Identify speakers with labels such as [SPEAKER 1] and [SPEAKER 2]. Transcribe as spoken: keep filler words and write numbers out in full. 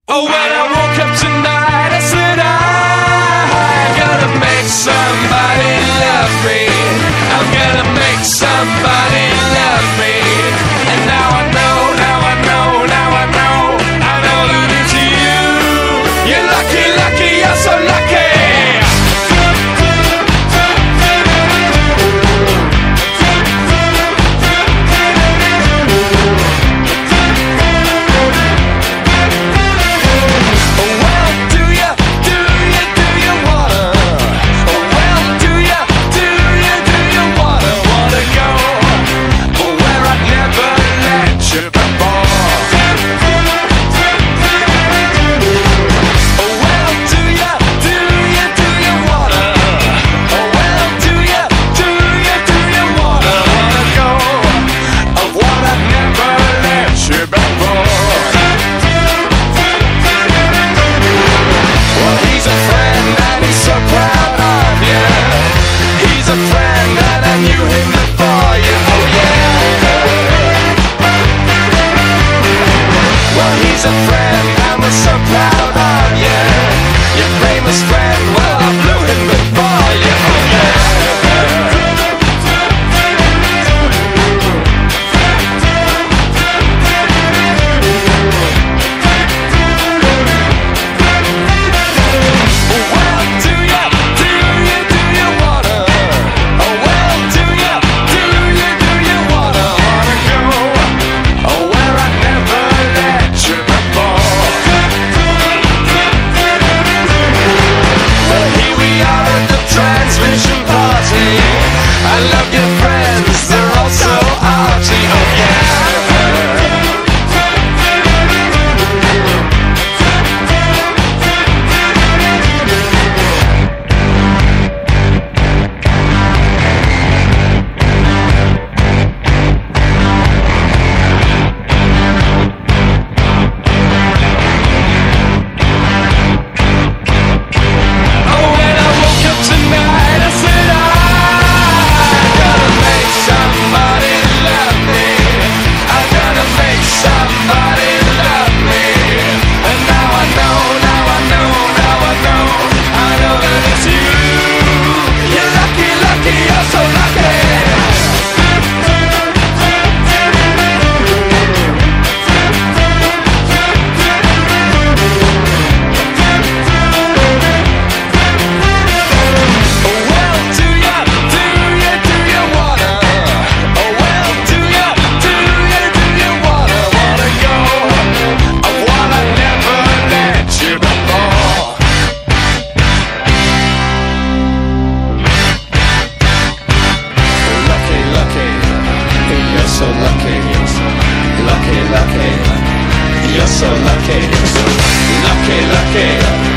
[SPEAKER 1] Oh, when I woke up tonight, I said I'm gonna make somebody love me. I'm gonna make somebody love me. And now I know, now I know, now I know, I know that it's you. You're lucky, lucky, you're so lucky. He's a friend, and we're so proud of you. Your famous friend, well, I blew him before you. Oh yeah. Well, do you, do you, do you wanna? Oh well, do you, do you, do you wanna, wanna go? Oh, where I never let you before. Well, here we are at the transmission party. I love your friends, they're all so arty. Oh yeah. So lucky, lucky, lucky, you're so lucky, lucky, lucky.